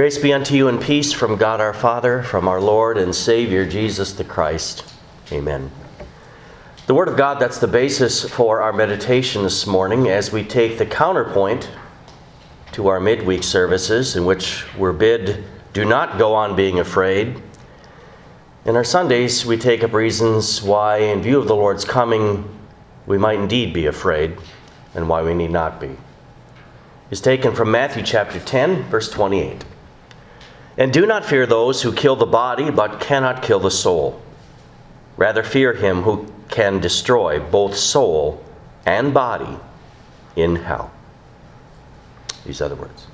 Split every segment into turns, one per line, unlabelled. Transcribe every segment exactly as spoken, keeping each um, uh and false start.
Grace be unto you and peace from God our Father, from our Lord and Savior Jesus the Christ. Amen. The Word of God, that's the basis for our meditation this morning as we take the counterpoint to our midweek services in which we're bid, do not go on being afraid. In our Sundays, we take up reasons why, in view of the Lord's coming, we might indeed be afraid and why we need not be. It's taken from Matthew chapter ten, verse twenty-eight. And do not fear those who kill the body, but cannot kill the soul. Rather fear him who can destroy both soul and body in hell. These other words.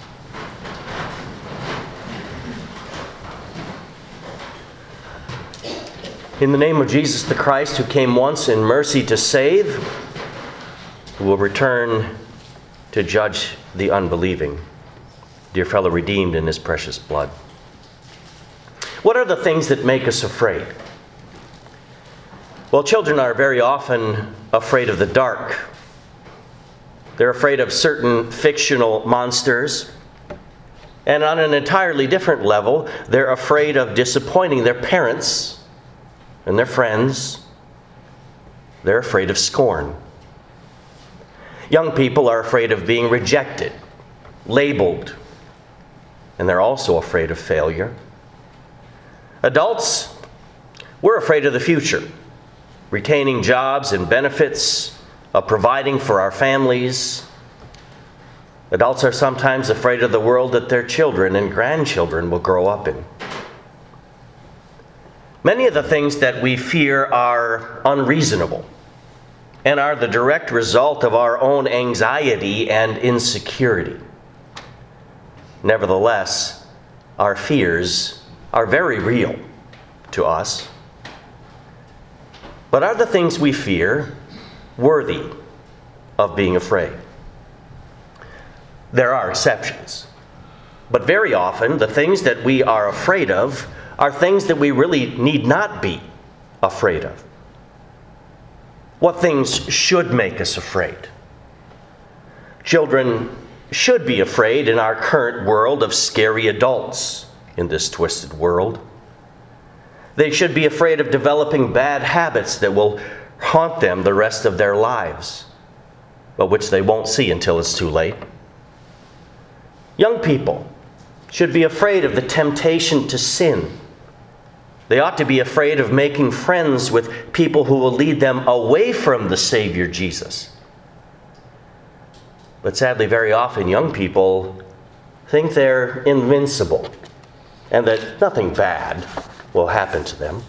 In the name of Jesus the Christ, who came once in mercy to save, who will return to judge the unbelieving. Dear fellow redeemed in his precious blood. What are the things that make us afraid? Well, children are very often afraid of the dark. They're afraid of certain fictional monsters. And on an entirely different level, they're afraid of disappointing their parents and their friends. They're afraid of scorn. Young people are afraid of being rejected, labeled, and they're also afraid of failure. Adults, we're afraid of the future, retaining jobs and benefits, of providing for our families. Adults are sometimes afraid of the world that their children and grandchildren will grow up in. Many of the things that we fear are unreasonable and are the direct result of our own anxiety and insecurity. Nevertheless, our fears are very real to us. But are the things we fear worthy of being afraid? There are exceptions. But very often, the things that we are afraid of are things that we really need not be afraid of. What things should make us afraid? Children should be afraid in our current world of scary adults in this twisted world. They should be afraid of developing bad habits that will haunt them the rest of their lives, but which they won't see until it's too late. Young people should be afraid of the temptation to sin. They ought to be afraid of making friends with people who will lead them away from the Savior Jesus. But sadly, very often, young people think they're invincible and that nothing bad will happen to them.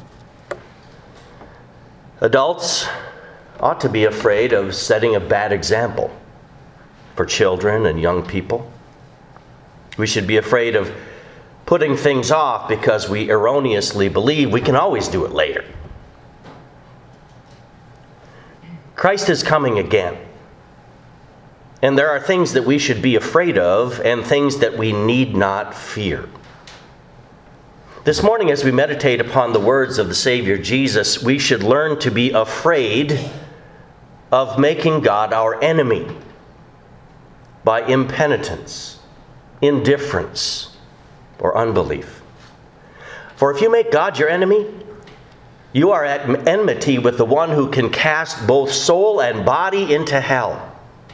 Adults ought to be afraid of setting a bad example for children and young people. We should be afraid of putting things off because we erroneously believe we can always do it later. Christ is coming again. And there are things that we should be afraid of and things that we need not fear. This morning, as we meditate upon the words of the Savior Jesus, we should learn to be afraid of making God our enemy by impenitence, indifference, or unbelief. For if you make God your enemy, you are at enmity with the one who can cast both soul and body into hell.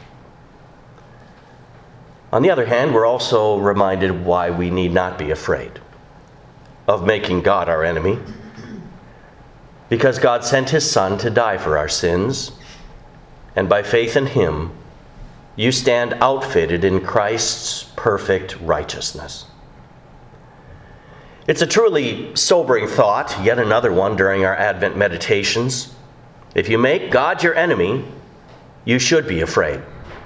On the other hand, we're also reminded why we need not be afraid of making God our enemy. Because God sent his Son to die for our sins, and by faith in him, you stand outfitted in Christ's perfect righteousness. It's a truly sobering thought, yet another one during our Advent meditations. If you make God your enemy, you should be afraid.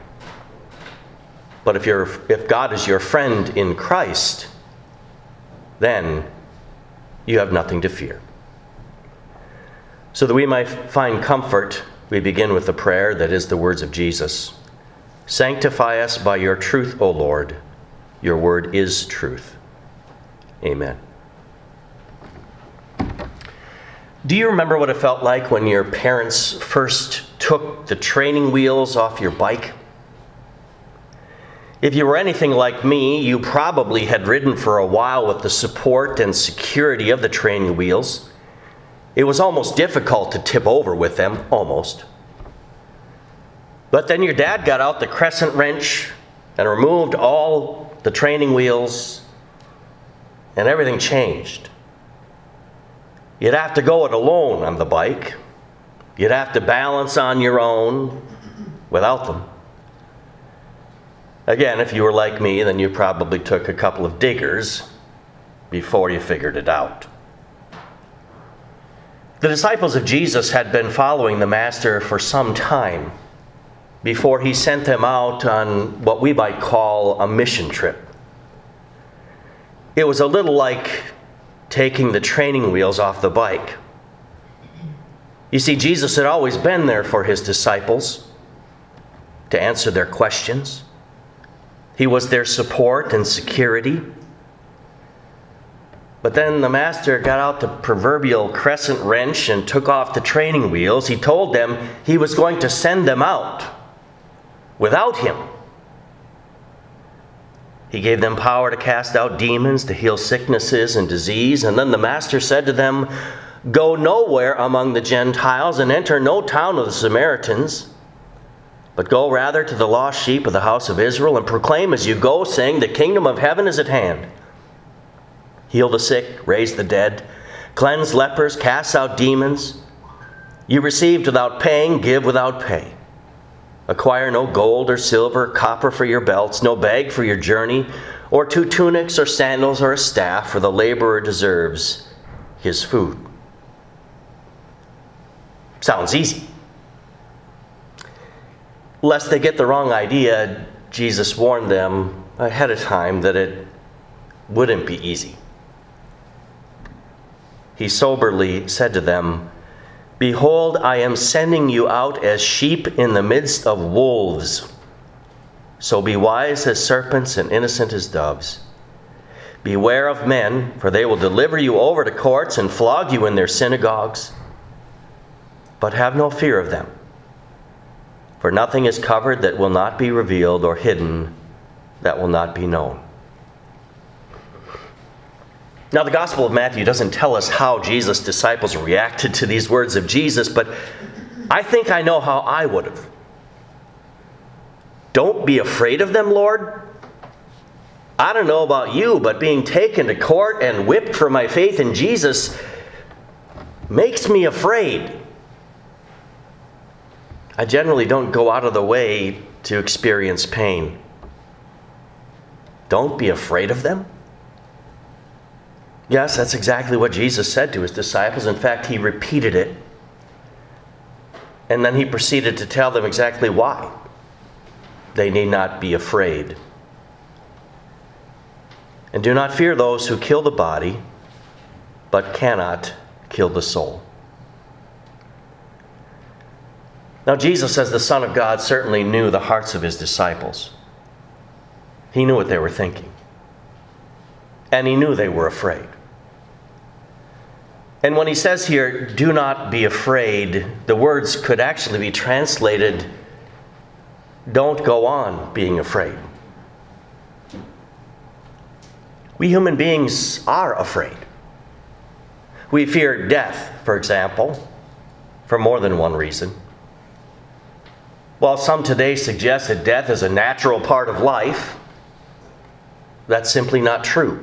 But if you're, if God is your friend in Christ, then you have nothing to fear. So that we might find comfort, we begin with the prayer that is the words of Jesus. Sanctify us by your truth, O Lord. Your word is truth. Amen. Do you remember what it felt like when your parents first took the training wheels off your bike? If you were anything like me, you probably had ridden for a while with the support and security of the training wheels. It was almost difficult to tip over with them, almost. But then your dad got out the crescent wrench and removed all the training wheels, and everything changed. You'd have to go it alone on the bike. You'd have to balance on your own without them. Again, if you were like me, then you probably took a couple of diggers before you figured it out. The disciples of Jesus had been following the Master for some time before he sent them out on what we might call a mission trip. It was a little like taking the training wheels off the bike. You see, Jesus had always been there for his disciples to answer their questions. He was their support and security. But then the Master got out the proverbial crescent wrench and took off the training wheels. He told them he was going to send them out without him. He gave them power to cast out demons, to heal sicknesses and disease. And then the Master said to them, "Go nowhere among the Gentiles and enter no town of the Samaritans, but go rather to the lost sheep of the house of Israel and proclaim as you go, saying, the kingdom of heaven is at hand. Heal the sick, raise the dead, cleanse lepers, cast out demons. You received without paying, give without pay. Acquire no gold or silver, copper for your belts, no bag for your journey, or two tunics or sandals or a staff, for the laborer deserves his food." Sounds easy. Lest they get the wrong idea, Jesus warned them ahead of time that it wouldn't be easy. He soberly said to them, "Behold, I am sending you out as sheep in the midst of wolves. So be wise as serpents and innocent as doves. Beware of men, for they will deliver you over to courts and flog you in their synagogues. But have no fear of them. For nothing is covered that will not be revealed, or hidden that will not be known." Now, the Gospel of Matthew doesn't tell us how Jesus' disciples reacted to these words of Jesus, but I think I know how I would have. "Don't be afraid of them, Lord." I don't know about you, but being taken to court and whipped for my faith in Jesus makes me afraid. I generally don't go out of the way to experience pain. Don't be afraid of them? Yes, that's exactly what Jesus said to his disciples. In fact, he repeated it. And then he proceeded to tell them exactly why they need not be afraid. "And do not fear those who kill the body, but cannot kill the soul." Now, Jesus, as the Son of God, certainly knew the hearts of his disciples. He knew what they were thinking. And he knew they were afraid. And when he says here, "do not be afraid," the words could actually be translated, "don't go on being afraid." We human beings are afraid. We fear death, for example, for more than one reason. While some today suggest that death is a natural part of life, that's simply not true.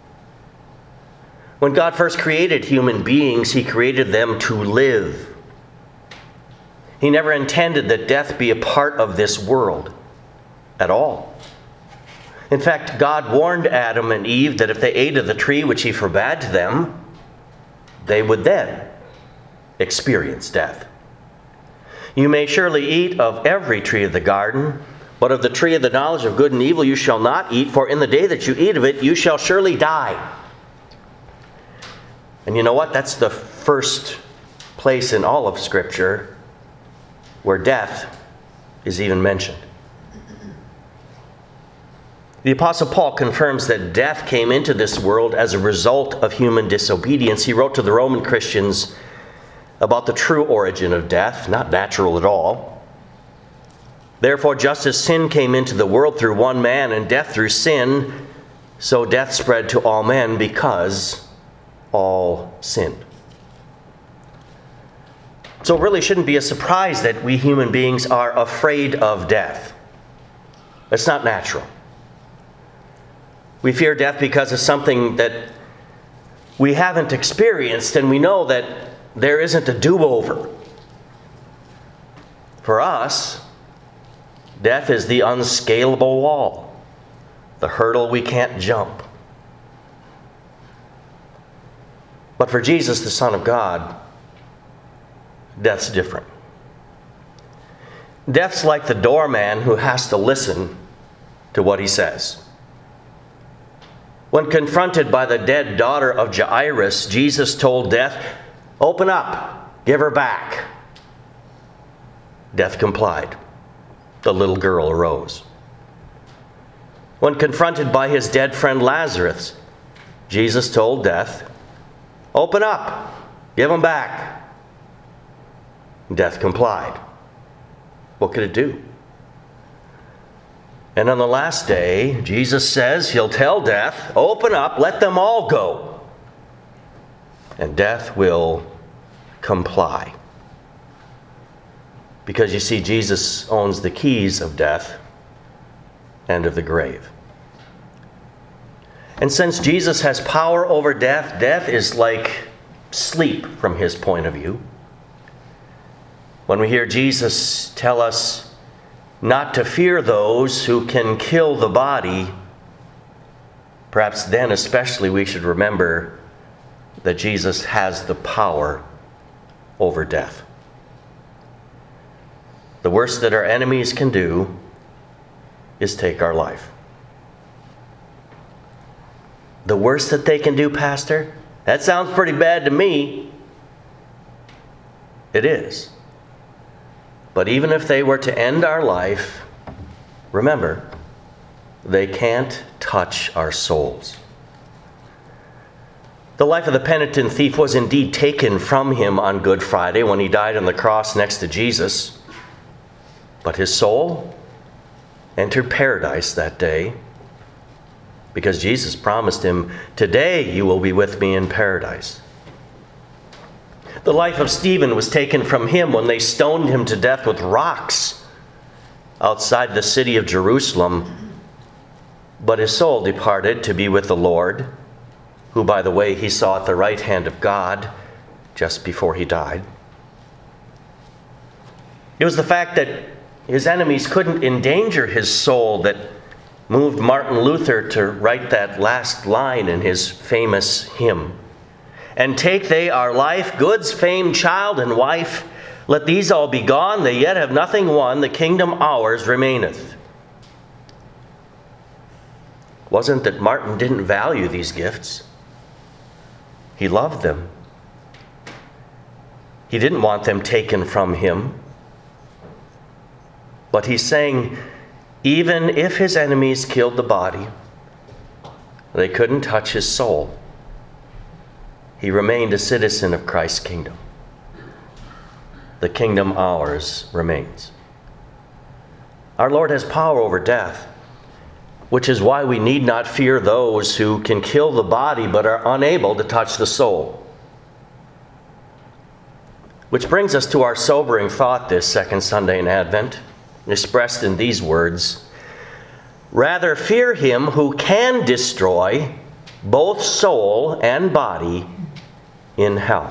When God first created human beings, he created them to live. He never intended that death be a part of this world at all. In fact, God warned Adam and Eve that if they ate of the tree which he forbade to them, they would then experience death. "You may surely eat of every tree of the garden, but of the tree of the knowledge of good and evil you shall not eat, for in the day that you eat of it, you shall surely die." And you know what? That's the first place in all of Scripture where death is even mentioned. The Apostle Paul confirms that death came into this world as a result of human disobedience. He wrote to the Roman Christians about the true origin of death, not natural at all. Therefore, just as sin came into the world through one man, and death through sin, so death spread to all men because all sinned. So it really shouldn't be a surprise that we human beings are afraid of death. It's not natural. We fear death because of something that we haven't experienced, and we know that there isn't a do-over. For us, death is the unscalable wall, the hurdle we can't jump. But for Jesus, the Son of God, death's different. Death's like the doorman who has to listen to what he says. When confronted by the dead daughter of Jairus, Jesus told death, "Open up, give her back." Death complied. The little girl arose. When confronted by his dead friend Lazarus, Jesus told death, "Open up, give him back." Death complied. What could it do? And on the last day, Jesus says he'll tell death, "Open up, let them all go." And death will comply. Because you see, Jesus owns the keys of death and of the grave. And since Jesus has power over death, death is like sleep from his point of view. When we hear Jesus tell us not to fear those who can kill the body, perhaps then especially we should remember that Jesus has the power over death. The worst that our enemies can do is take our life. The worst that they can do, Pastor? That sounds pretty bad to me. It is. But even if they were to end our life, remember, they can't touch our souls. The life of the penitent thief was indeed taken from him on Good Friday when he died on the cross next to Jesus. But his soul entered paradise that day because Jesus promised him, "Today you will be with me in paradise." The life of Stephen was taken from him when they stoned him to death with rocks outside the city of Jerusalem. But his soul departed to be with the Lord, who, by the way, he saw at the right hand of God just before he died. It was the fact that his enemies couldn't endanger his soul that moved Martin Luther to write that last line in his famous hymn. "And take they our life, goods, fame, child, and wife. Let these all be gone, they yet have nothing won, the kingdom ours remaineth." Wasn't that Martin didn't value these gifts. He loved them. He didn't want them taken from him. But he's saying, even if his enemies killed the body, they couldn't touch his soul. He remained a citizen of Christ's kingdom. The kingdom ours remains. Our Lord has power over death, which is why we need not fear those who can kill the body but are unable to touch the soul. Which brings us to our sobering thought this second Sunday in Advent, expressed in these words: "Rather fear him who can destroy both soul and body in hell."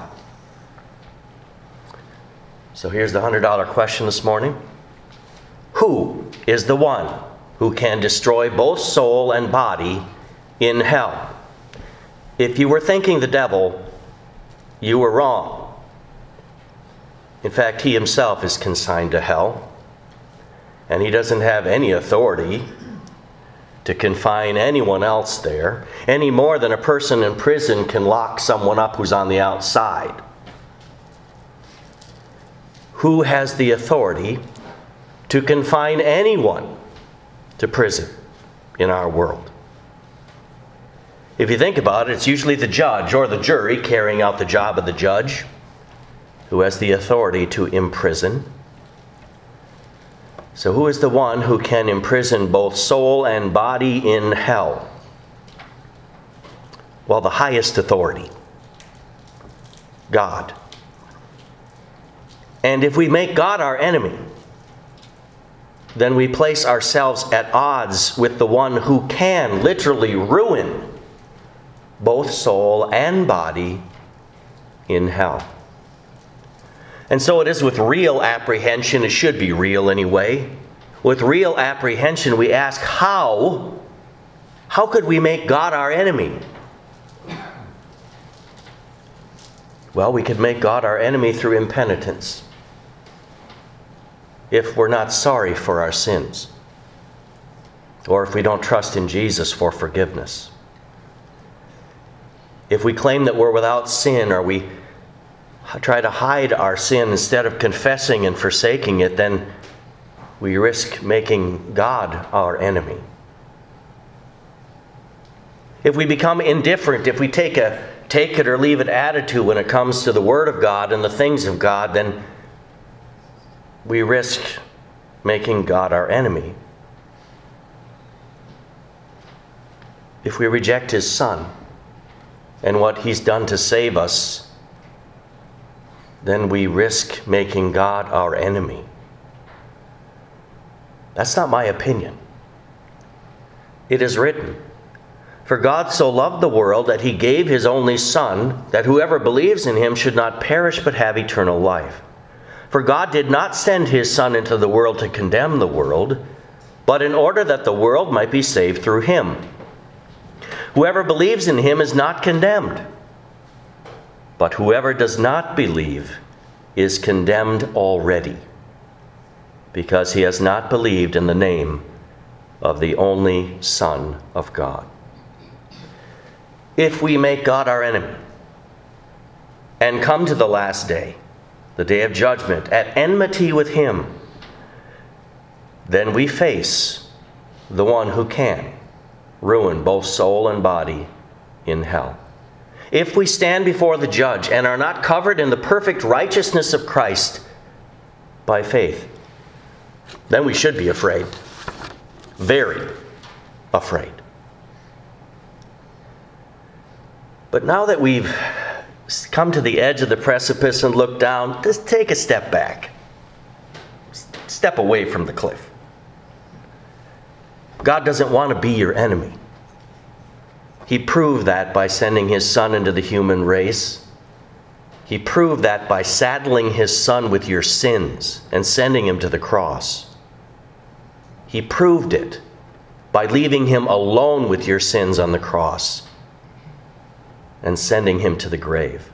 So here's the one hundred dollar question this morning. Who is the one who can destroy both soul and body in hell? If you were thinking the devil, you were wrong. In fact, he himself is consigned to hell, and he doesn't have any authority to confine anyone else there, any more than a person in prison can lock someone up who's on the outside. Who has the authority to confine anyone to prison in our world? If you think about it, it's usually the judge or the jury carrying out the job of the judge who has the authority to imprison. So who is the one who can imprison both soul and body in hell? Well, the highest authority, God. And if we make God our enemy, then we place ourselves at odds with the one who can literally ruin both soul and body in hell. And so it is with real apprehension, it should be real anyway. With real apprehension, we ask, how? How could we make God our enemy? Well, we could make God our enemy through impenitence. If we're not sorry for our sins, or if we don't trust in Jesus for forgiveness. If we claim that we're without sin, or we try to hide our sin instead of confessing and forsaking it, then we risk making God our enemy. If we become indifferent, if we take a take it or leave it attitude when it comes to the Word of God and the things of God, then we risk making God our enemy. If we reject His Son and what He's done to save us, then we risk making God our enemy. That's not my opinion. It is written, "For God so loved the world that He gave His only Son, that whoever believes in Him should not perish but have eternal life. For God did not send His Son into the world to condemn the world, but in order that the world might be saved through Him. Whoever believes in Him is not condemned, but whoever does not believe is condemned already, because he has not believed in the name of the only Son of God." If we make God our enemy and come to the last day, the day of judgment, at enmity with Him, then we face the one who can ruin both soul and body in hell. If we stand before the judge and are not covered in the perfect righteousness of Christ by faith, then we should be afraid. Very afraid. But now that we've come to the edge of the precipice and look down, just take a step back. Step away from the cliff. God doesn't want to be your enemy. He proved that by sending His Son into the human race. He proved that by saddling His Son with your sins and sending Him to the cross. He proved it by leaving Him alone with your sins on the cross and sending Him to the grave.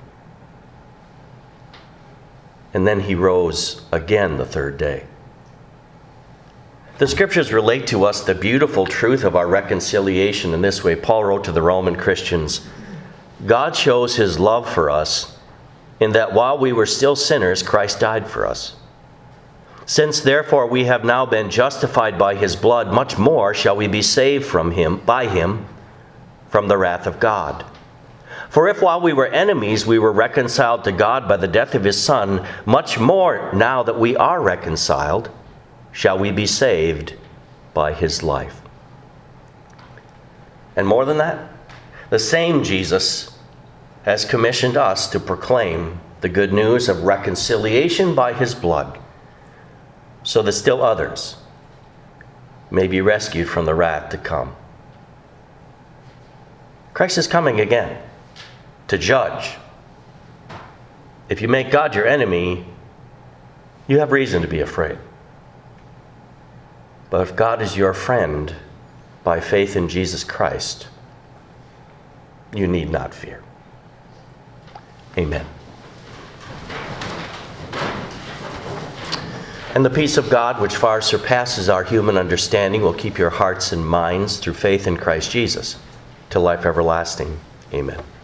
And then He rose again the third day. The Scriptures relate to us the beautiful truth of our reconciliation in this way. Paul wrote to the Roman Christians, "God shows His love for us in that while we were still sinners, Christ died for us. Since therefore we have now been justified by His blood, much more shall we be saved from Him, by Him, from the wrath of God. For if while we were enemies we were reconciled to God by the death of His Son, much more now that we are reconciled, shall we be saved by His life." And more than that, the same Jesus has commissioned us to proclaim the good news of reconciliation by His blood, so that still others may be rescued from the wrath to come. Christ is coming again to judge. If you make God your enemy, you have reason to be afraid. But if God is your friend by faith in Jesus Christ, you need not fear. Amen. And the peace of God, which far surpasses our human understanding, will keep your hearts and minds through faith in Christ Jesus to life everlasting. Amen.